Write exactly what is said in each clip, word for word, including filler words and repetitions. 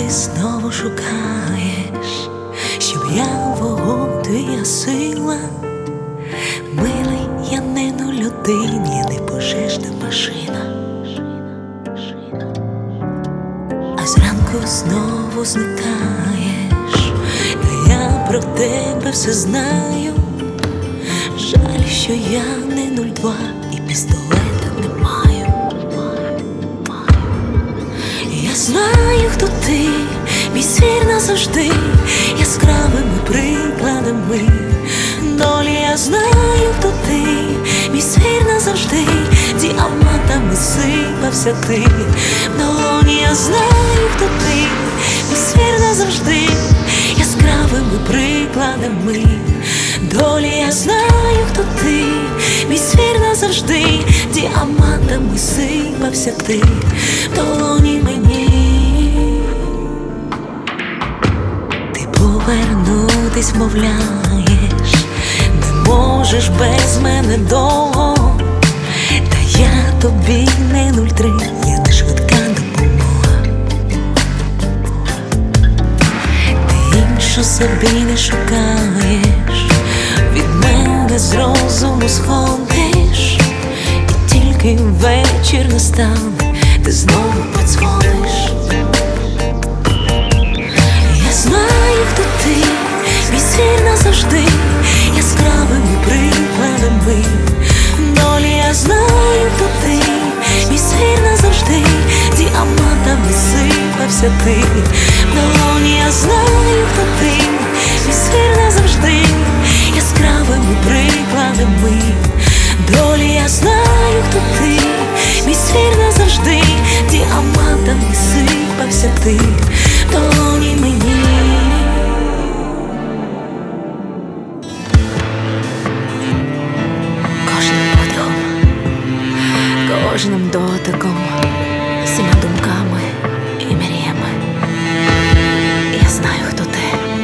знову шукаєш, щоб я вогонь твоя сила. Милий, я не ну людина, я не пожежна машина. А зранку знову зникаєш, та я про тебе все знаю. Жаль, що я не нуль два і пістолета не маю. Я знаю, хто ти, мій свір назавжди, яскравими прикладами долі. Я знаю, хто ти, мій свір назавжди, діамантами сипався ти в долоні. Я знаю, хто ти, мій свір назавжди, яскравими прикладами долі. Я знаю, хто ти, мій свір назавжди, діамантами сипався ти в долоні мені. Ти повернутись вмовляєш, не можеш без мене довго. Та я тобі не нуль три, я не швидка допомога. Ти іншу собі не шукаєш, від мене з розуму сходиш. І тільки вечір настане, ти знову подзвониш. Я знаю, хто ти, мій свір назавжди, яскравими прикладами долі. Я знаю, хто ти, мій свір назавжди, діамантами сипався ти в долоні. Я знаю, хто ти, мій свір назавжди, яскравими прикладами долі. Я знаю, хто ти, мій свір назавжди, діамантами сипався ти в долоні мені. Кожним подихом, кожним дотиком, всіма думками і мріями я знаю, хто ти.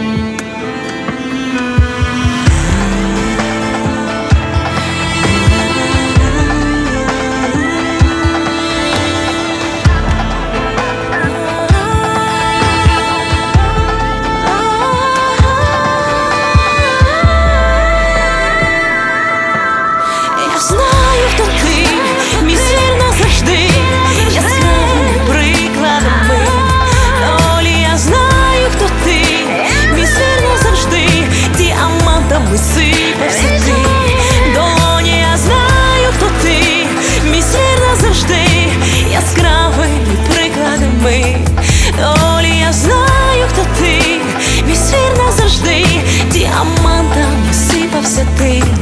Сипався ти в долоні. Я знаю, хто ти, мій свір назавжди, яскравими прикладами долі. Я знаю, хто ти, мій свір назавжди, діамантами сипався ти.